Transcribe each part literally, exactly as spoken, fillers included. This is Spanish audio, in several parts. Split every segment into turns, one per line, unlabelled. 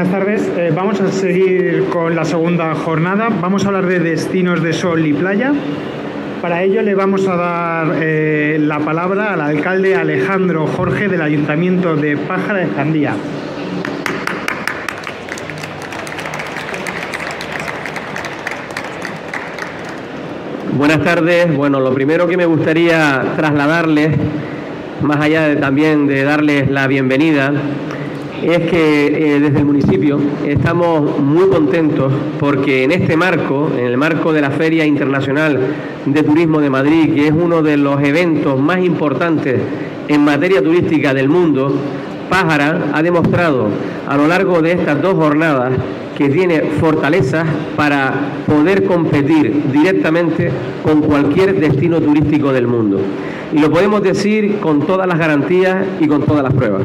buenas tardes. Eh, vamos a seguir con la segunda jornada. Vamos a hablar de destinos de sol y playa. Para ello le vamos a dar eh, la palabra al alcalde Alejandro Jorge del Ayuntamiento de Pájara de Jandía.
Buenas tardes. Bueno, lo primero que me gustaría trasladarles, más allá de, también de darles la bienvenida, es que eh, desde el municipio estamos muy contentos porque en este marco, en el marco de la Feria Internacional de Turismo de Madrid, que es uno de los eventos más importantes en materia turística del mundo, Pájara ha demostrado a lo largo de estas dos jornadas que tiene fortalezas para poder competir directamente con cualquier destino turístico del mundo. Y lo podemos decir con todas las garantías y con todas las pruebas.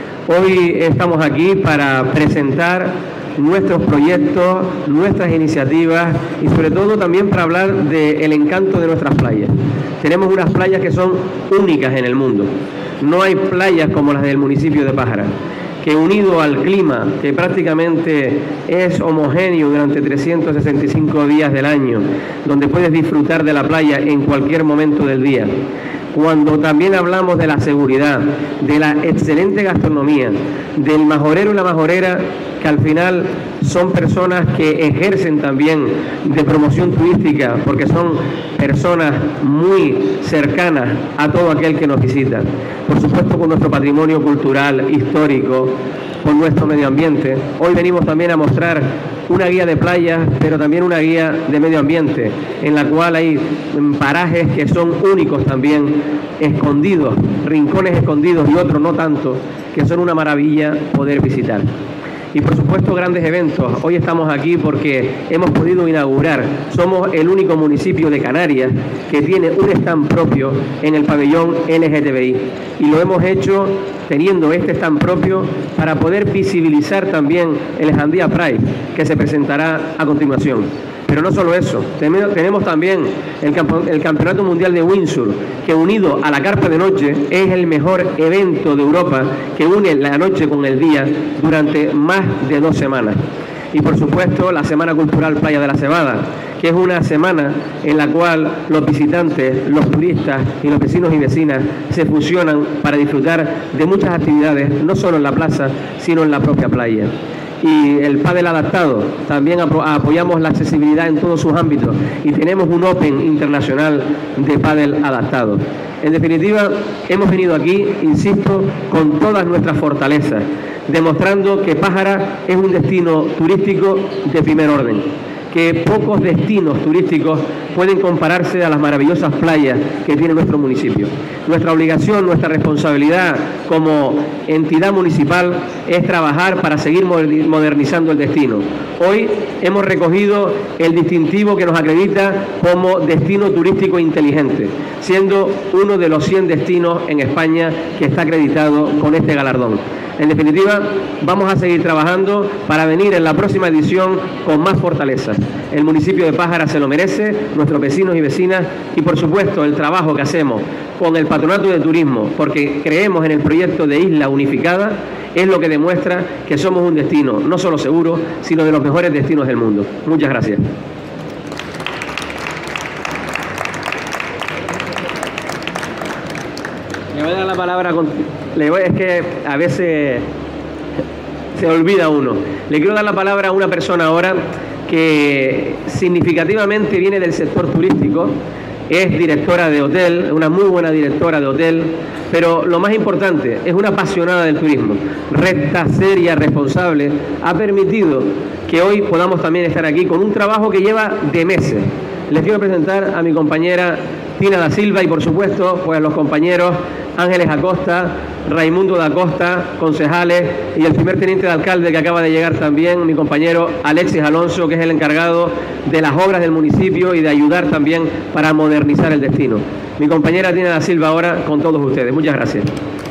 Hoy estamos aquí para presentar nuestros proyectos, nuestras iniciativas y sobre todo también para hablar del encanto de nuestras playas. Tenemos unas playas que son únicas en el mundo. No hay playas como las del municipio de Pájara, que unido al clima, que prácticamente es homogéneo durante trescientos sesenta y cinco días del año, donde puedes disfrutar de la playa en cualquier momento del día. Cuando también hablamos de la seguridad, de la excelente gastronomía, del majorero y la majorera, que al final son personas que ejercen también de promoción turística, porque son personas muy cercanas a todo aquel que nos visita. Por supuesto, con nuestro patrimonio cultural, histórico, con nuestro medio ambiente. Hoy venimos también a mostrar una guía de playas, pero también una guía de medio ambiente, en la cual hay parajes que son únicos también, escondidos, rincones escondidos y otros no tanto, que son una maravilla poder visitar. Y por supuesto grandes eventos. Hoy estamos aquí porque hemos podido inaugurar, somos el único municipio de Canarias que tiene un stand propio en el pabellón L G T B I. Y lo hemos hecho teniendo este stand propio para poder visibilizar también el Jandía Pride, que se presentará a continuación. Pero no solo eso, tenemos también el, campo, el Campeonato Mundial de Windsurf, que unido a la carpa de noche es el mejor evento de Europa que une la noche con el día durante más de dos semanas. Y por supuesto la Semana Cultural Playa de la Cebada, que es una semana en la cual los visitantes, los turistas y los vecinos y vecinas se fusionan para disfrutar de muchas actividades, no solo en la plaza, sino en la propia playa. Y el pádel adaptado, también apoyamos la accesibilidad en todos sus ámbitos y tenemos un Open internacional de pádel adaptado. En definitiva, hemos venido aquí, insisto, con todas nuestras fortalezas, demostrando que Pájara es un destino turístico de primer orden, que pocos destinos turísticos pueden compararse a las maravillosas playas que tiene nuestro municipio. Nuestra obligación, nuestra responsabilidad como entidad municipal es trabajar para seguir modernizando el destino. Hoy hemos recogido el distintivo que nos acredita como destino turístico inteligente, siendo uno de los cien destinos en España que está acreditado con este galardón. En definitiva, vamos a seguir trabajando para venir en la próxima edición con más fortaleza. El municipio de Pájara se lo merece, nuestros vecinos y vecinas, y por supuesto el trabajo que hacemos con el Patronato de Turismo, porque creemos en el proyecto de Isla Unificada, es lo que demuestra que somos un destino no solo seguro, sino de los mejores destinos del mundo. Muchas gracias. Le voy a dar la palabra, con, le voy, es que a veces se olvida uno. Le quiero dar la palabra a una persona ahora que significativamente viene del sector turístico, es directora de hotel, una muy buena directora de hotel, pero lo más importante, es una apasionada del turismo, recta, seria, responsable, ha permitido que hoy podamos también estar aquí con un trabajo que lleva de meses. Les quiero presentar a mi compañera Tina da Silva y por supuesto pues los compañeros Ángeles Acosta, Raimundo da Costa, concejales, y el primer teniente de alcalde que acaba de llegar también, mi compañero Alexis Alonso, que es el encargado de las obras del municipio y de ayudar también para modernizar el destino. Mi compañera Tina da Silva ahora con todos ustedes. Muchas gracias.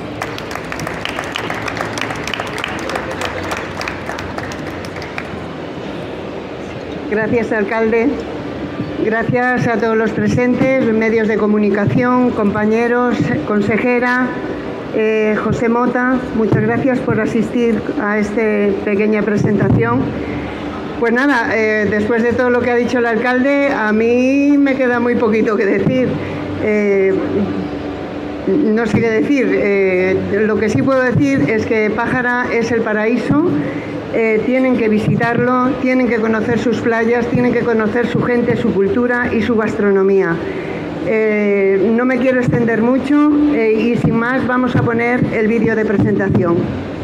Gracias, alcalde. Gracias a todos los presentes, medios de comunicación, compañeros, consejera, Eh, José Mota, muchas gracias por asistir a esta pequeña presentación. Pues nada, eh, después de todo lo que ha dicho el alcalde, a mí me queda muy poquito que decir. Eh, no sé qué decir. Eh, lo que sí puedo decir es que Pájara es el paraíso. Eh, tienen que visitarlo, tienen que conocer sus playas, tienen que conocer su gente, su cultura y su gastronomía. Eh, no me quiero extender mucho eh, y sin más vamos a poner el vídeo de presentación.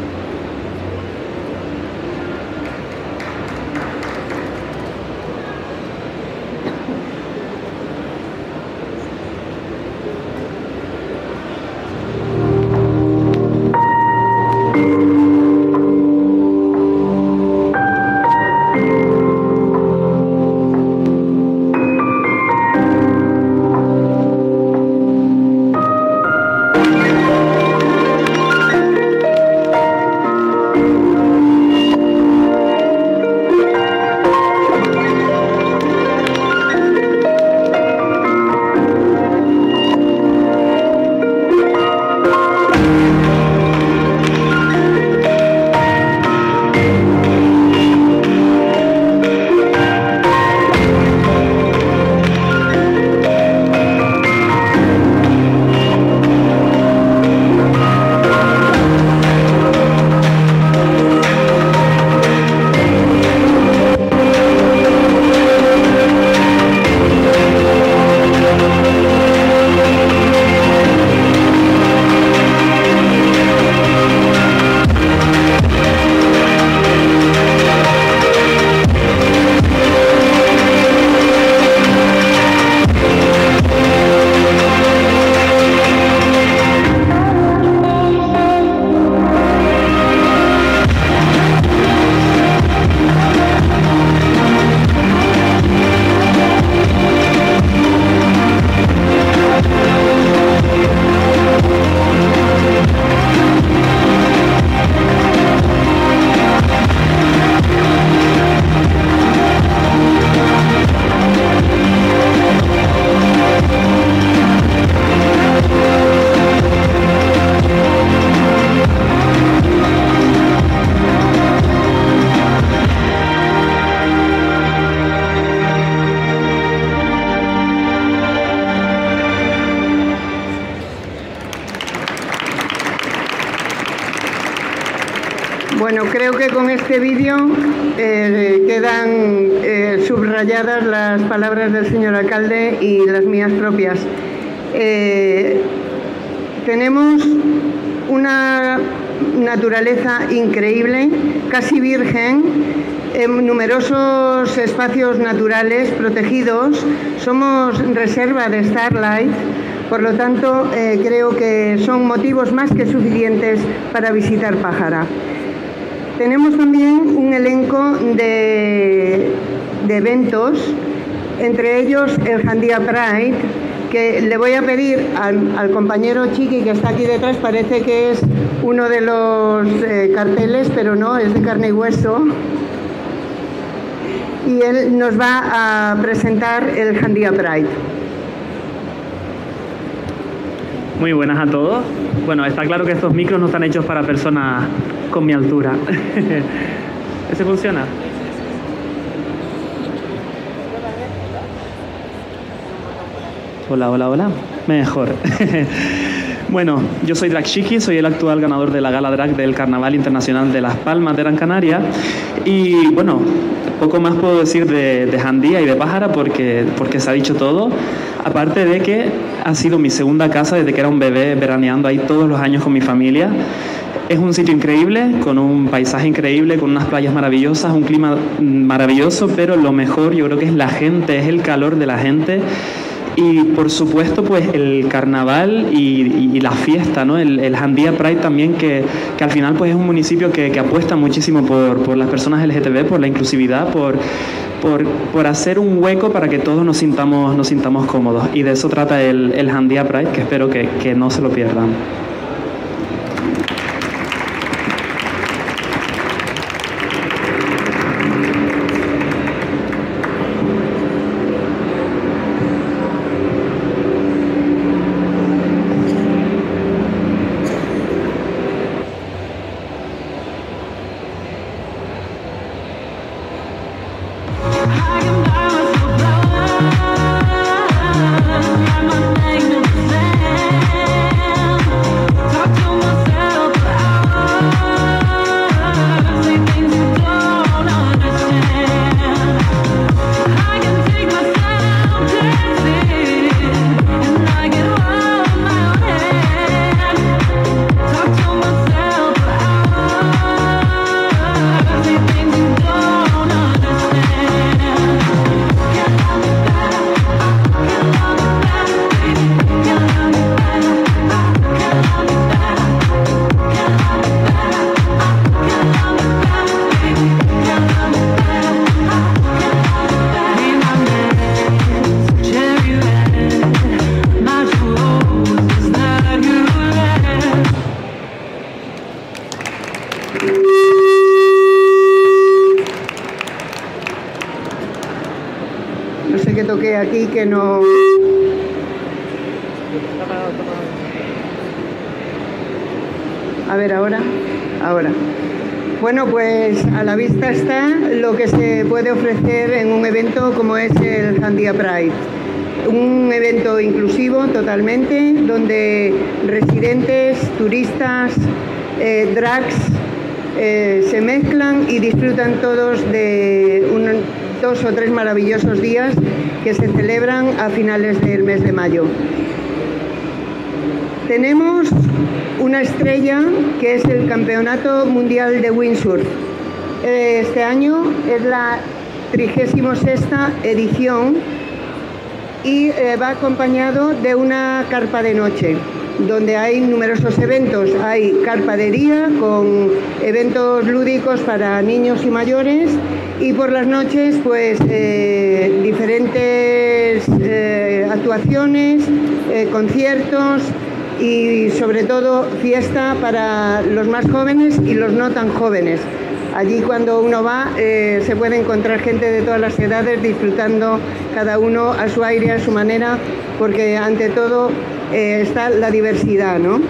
Bueno, creo que con este vídeo eh, quedan eh, subrayadas las palabras del señor alcalde y las mías propias. Eh, tenemos una naturaleza increíble, casi virgen, en numerosos espacios naturales protegidos. Somos reserva de Starlight, por lo tanto, eh, creo que son motivos más que suficientes para visitar Pájara. Tenemos también un elenco de, de eventos, entre ellos el Jandía Pride, que le voy a pedir al, al compañero Chiqui, que está aquí detrás, parece que es uno de los eh, carteles, pero no, es de carne y hueso. Y él nos va a presentar el Jandía Pride.
Muy buenas a todos. Bueno, está claro que estos micros no están hechos para personas con mi altura. ¿Ese funciona? Hola, hola, hola. Mejor. Bueno, yo soy Drag Chiqui, soy el actual ganador de la Gala Drag del Carnaval Internacional de Las Palmas de Gran Canaria. Y bueno, poco más puedo decir de, de Jandía y de Pájara porque, porque se ha dicho todo. Aparte de que ha sido mi segunda casa desde que era un bebé, veraneando ahí todos los años con mi familia. Es un sitio increíble, con un paisaje increíble, con unas playas maravillosas, un clima maravilloso, pero lo mejor yo creo que es la gente, es el calor de la gente. Y por supuesto, pues el carnaval y, y, y la fiesta, ¿no? El, el Jandía Pride también, que, que al final pues es un municipio que, que apuesta muchísimo por, por las personas L G T B, por la inclusividad, por, por, por hacer un hueco para que todos nos sintamos, nos sintamos cómodos. Y de eso trata el, el Jandía Pride, que espero que, que no se lo pierdan.
que aquí que no... A ver, ahora, ahora. Bueno, pues a la vista está lo que se puede ofrecer en un evento como es el Jandía Pride. Un evento inclusivo totalmente, donde residentes, turistas, eh, drags eh, se mezclan y disfrutan todos de un, dos o tres maravillosos días que se celebran a finales del mes de mayo. Tenemos una estrella que es el Campeonato Mundial de Windsurf. Este año es la trigésima sexta edición y eh, va acompañado de una carpa de noche, donde hay numerosos eventos. Hay carpa de día con eventos lúdicos para niños y mayores, y por las noches pues eh, diferentes eh, actuaciones, eh, conciertos y sobre todo fiesta para los más jóvenes y los no tan jóvenes. Allí cuando uno va eh, se puede encontrar gente de todas las edades disfrutando cada uno a su aire, a su manera, porque ante todo eh, está la diversidad, ¿no?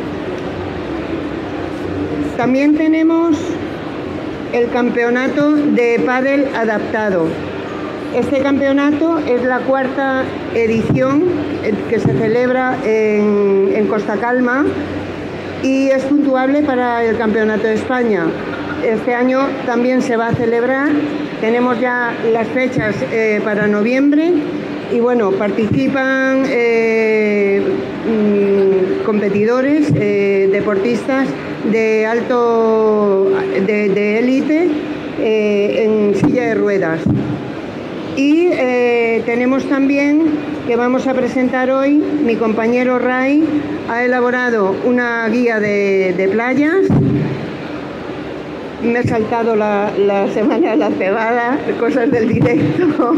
También tenemos el campeonato de pádel adaptado. Este campeonato es la cuarta edición que se celebra en, en Costa Calma y es puntuable para el Campeonato de España. Este año también se va a celebrar, tenemos ya las fechas eh, para noviembre y bueno, participan eh, mm, competidores, eh, deportistas de alto, de élite eh, en silla de ruedas. Y eh, tenemos también, que vamos a presentar hoy, mi compañero Ray ha elaborado una guía de, de playas. Me he saltado la, la semana de la cebada, cosas del directo.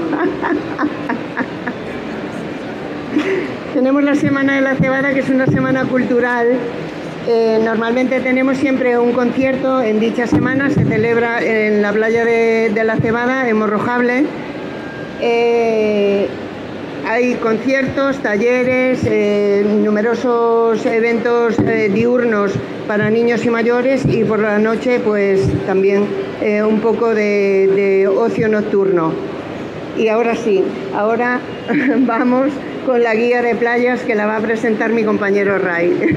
Tenemos la semana de la cebada, que es una semana cultural. Eh, normalmente tenemos siempre un concierto en dicha semana, se celebra en la playa de, de la Cebada, en Morrojable. Eh, hay conciertos, talleres, eh, numerosos eventos eh, diurnos para niños y mayores, y por la noche pues también eh, un poco de, de ocio nocturno. Y ahora sí, ahora vamos con la guía de playas que la va a presentar mi compañero Ray.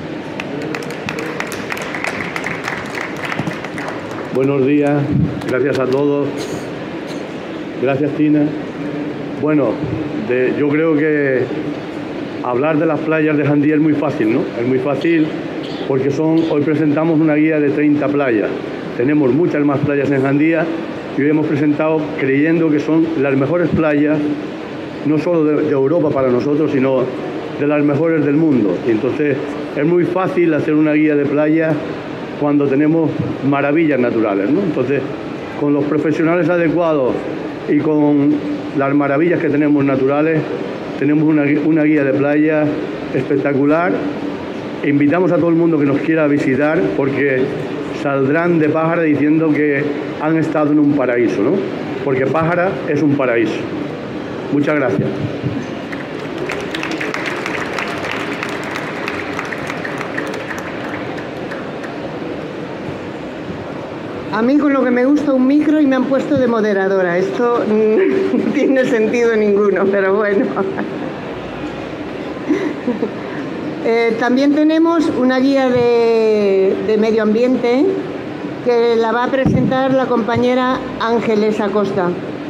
Buenos días, gracias a todos. Gracias, Tina. Bueno, de, yo creo que hablar de las playas de Jandía es muy fácil, ¿no? Es muy fácil porque son, hoy presentamos una guía de treinta playas. Tenemos muchas más playas en Jandía y hoy hemos presentado creyendo que son las mejores playas, no solo de, de Europa para nosotros, sino de las mejores del mundo. Y entonces es muy fácil hacer una guía de playas cuando tenemos maravillas naturales, ¿no? Entonces, con los profesionales adecuados y con las maravillas que tenemos naturales, tenemos una, una guía de playa espectacular. Invitamos a todo el mundo que nos quiera visitar porque saldrán de Pájara diciendo que han estado en un paraíso, ¿no? Porque Pájara es un paraíso. Muchas gracias.
A mí con lo que me gusta un micro y me han puesto de moderadora. Esto no tiene sentido ninguno, pero bueno. eh, también tenemos una guía de, de medio ambiente que la va a presentar la compañera Ángeles Acosta.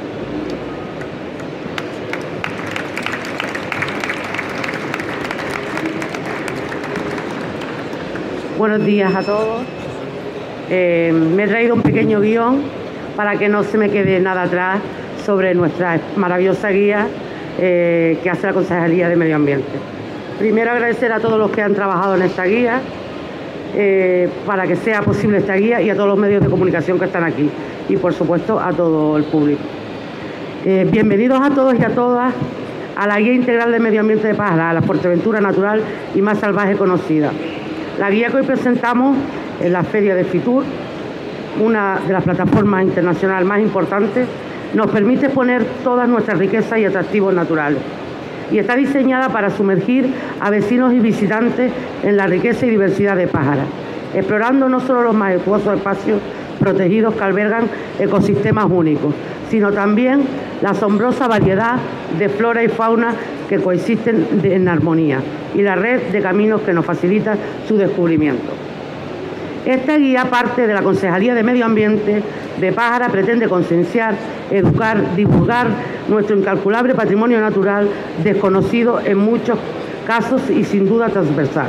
Buenos días a todos. Eh, me he traído un pequeño guión para que no se me quede nada atrás sobre nuestra maravillosa guía eh, que hace la Consejería de Medio Ambiente. Primero agradecer a todos los que han trabajado en esta guía eh, para que sea posible esta guía, y a todos los medios de comunicación que están aquí y por supuesto a todo el público. Eh, bienvenidos a todos y a todas a la Guía Integral de Medio Ambiente de Pájara, a la Fuerteventura natural y más salvaje conocida. La guía que hoy presentamos en la Feria de Fitur, una de las plataformas internacionales más importantes Nos permite exponer todas nuestras riquezas y atractivos naturales. Y está diseñada para sumergir a vecinos y visitantes en la riqueza y diversidad de Pájara, explorando no solo los majestuosos espacios protegidos que albergan ecosistemas únicos, sino también la asombrosa variedad de flora y fauna que coexisten en armonía y la red de caminos que nos facilita su descubrimiento. Esta guía, parte de la Concejalía de Medio Ambiente de Pájara, pretende concienciar, educar, divulgar nuestro incalculable patrimonio natural, desconocido en muchos casos y sin duda transversal.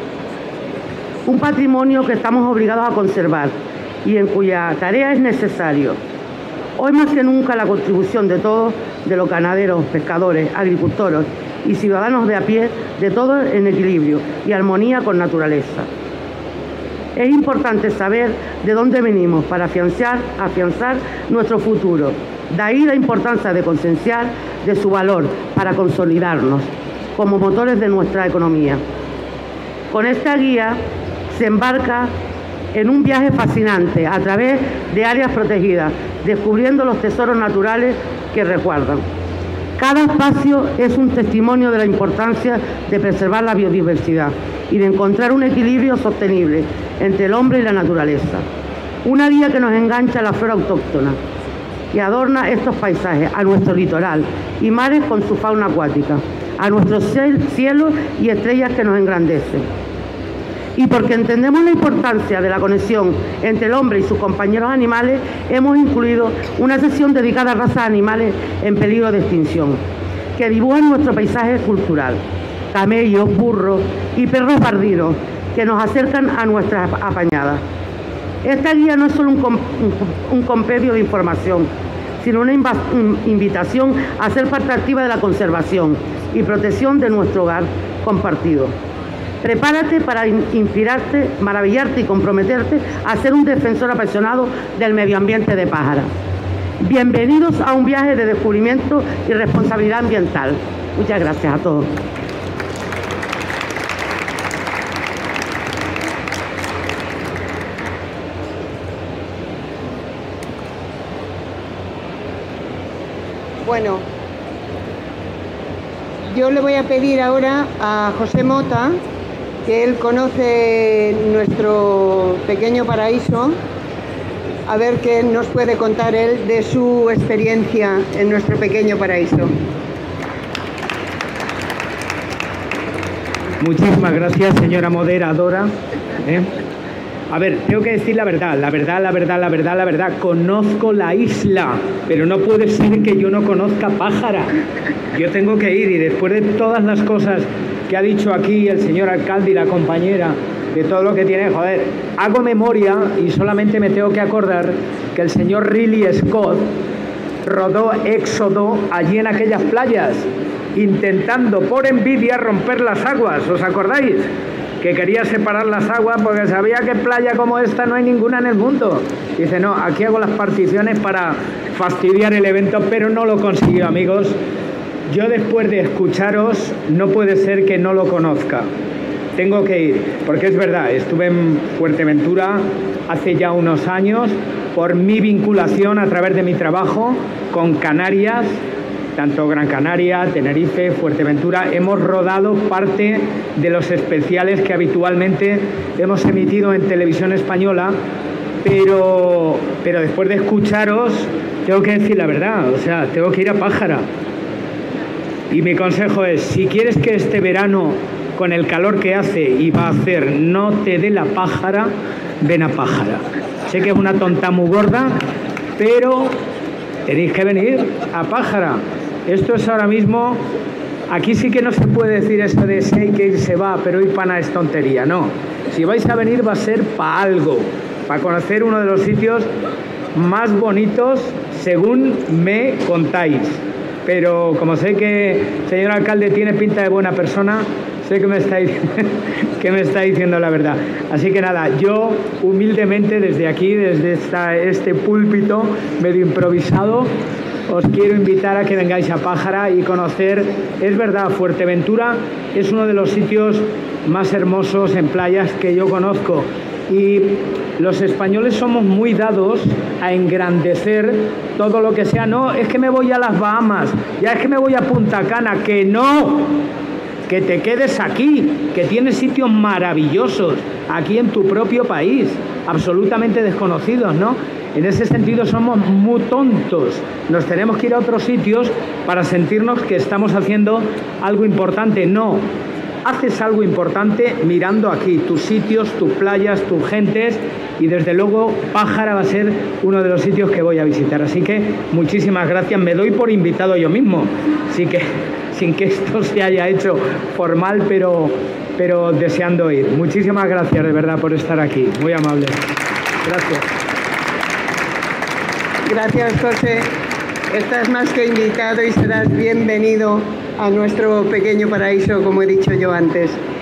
Un patrimonio que estamos obligados a conservar y en cuya tarea es necesario, hoy más que nunca, la contribución de todos, de los ganaderos, pescadores, agricultores y ciudadanos de a pie, de todos en equilibrio y armonía con naturaleza. Es importante saber de dónde venimos para afianzar, afianzar nuestro futuro. De ahí la importancia de concienciar de su valor para consolidarnos como motores de nuestra economía. Con esta guía se embarca en un viaje fascinante a través de áreas protegidas, descubriendo los tesoros naturales que resguardan. Cada espacio es un testimonio de la importancia de preservar la biodiversidad y de encontrar un equilibrio sostenible entre el hombre y la naturaleza. Una guía que nos engancha a la flora autóctona, que adorna estos paisajes, a nuestro litoral y mares con su fauna acuática, a nuestros cielos y estrellas que nos engrandecen. Y porque entendemos la importancia de la conexión entre el hombre y sus compañeros animales, hemos incluido una sesión dedicada a razas animales en peligro de extinción, que dibujan nuestro paisaje cultural. Camellos, burros y perros bardinos, que nos acercan a nuestras apañadas. Esta guía no es solo un, comp un compendio de información, sino una invitación a ser parte activa de la conservación y protección de nuestro hogar compartido. Prepárate para inspirarte, maravillarte y comprometerte a ser un defensor apasionado del medio ambiente de Pájara. Bienvenidos a un viaje de descubrimiento y responsabilidad ambiental. Muchas gracias a todos.
Bueno, yo le voy a pedir ahora a José Mota, que él conoce nuestro pequeño paraíso, a ver qué nos puede contar él de su experiencia en nuestro pequeño paraíso.
Muchísimas gracias, señora moderadora. ¿Eh? A ver, tengo que decir la verdad, la verdad, la verdad, la verdad, la verdad. Conozco la isla, pero no puede ser que yo no conozca Pájara. Yo tengo que ir y después de todas las cosas que ha dicho aquí el señor alcalde y la compañera, de todo lo que tiene, joder, hago memoria y solamente me tengo que acordar que el señor Ridley Scott rodó Éxodo allí en aquellas playas, intentando por envidia romper las aguas, ¿os acordáis? Que quería separar las aguas porque sabía que playa como esta no hay ninguna en el mundo. Dice, no, aquí hago las particiones para fastidiar el evento, pero no lo consiguió, amigos. Yo después de escucharos, no puede ser que no lo conozca. Tengo que ir, porque es verdad, estuve en Fuerteventura hace ya unos años por mi vinculación a través de mi trabajo con Canarias, tanto Gran Canaria, Tenerife, Fuerteventura. Hemos rodado parte de los especiales que habitualmente hemos emitido en televisión española, pero, pero después de escucharos tengo que decir la verdad, o sea, tengo que ir a Pájara. Y mi consejo es, si quieres que este verano, con el calor que hace y va a hacer, no te dé la pájara, ven a Pájara. Sé que es una tonta muy gorda, pero tenéis que venir a Pájara. Esto es ahora mismo, aquí sí que no se puede decir eso de si hay que ir se va, pero ir para nada es tontería, no. Si vais a venir va a ser para algo, para conocer uno de los sitios más bonitos según me contáis. Pero como sé que el señor alcalde tiene pinta de buena persona, sé que me está, que me está diciendo la verdad. Así que nada, yo humildemente desde aquí, desde esta, este púlpito medio improvisado, os quiero invitar a que vengáis a Pájara y conocer, es verdad, Fuerteventura es uno de los sitios más hermosos en playas que yo conozco,
Y los españoles somos muy dados a engrandecer todo lo que sea. No, es que me voy a las Bahamas, ya es que me voy a Punta Cana. Que no, que te quedes aquí, que tienes sitios maravillosos aquí en tu propio país, absolutamente desconocidos, ¿no? En ese sentido somos muy tontos. Nos tenemos que ir a otros sitios para sentirnos que estamos haciendo algo importante. No, haces algo importante mirando aquí, tus sitios, tus playas, tus gentes, y desde luego Pájara va a ser uno de los sitios que voy a visitar. Así que muchísimas gracias, me doy por invitado yo mismo, así que sin que esto se haya hecho formal, pero, pero deseando ir. Muchísimas gracias de verdad por estar aquí, muy amable. Gracias.
Gracias, José. Estás más que invitado y serás bienvenido a nuestro pequeño paraíso, como he dicho yo antes.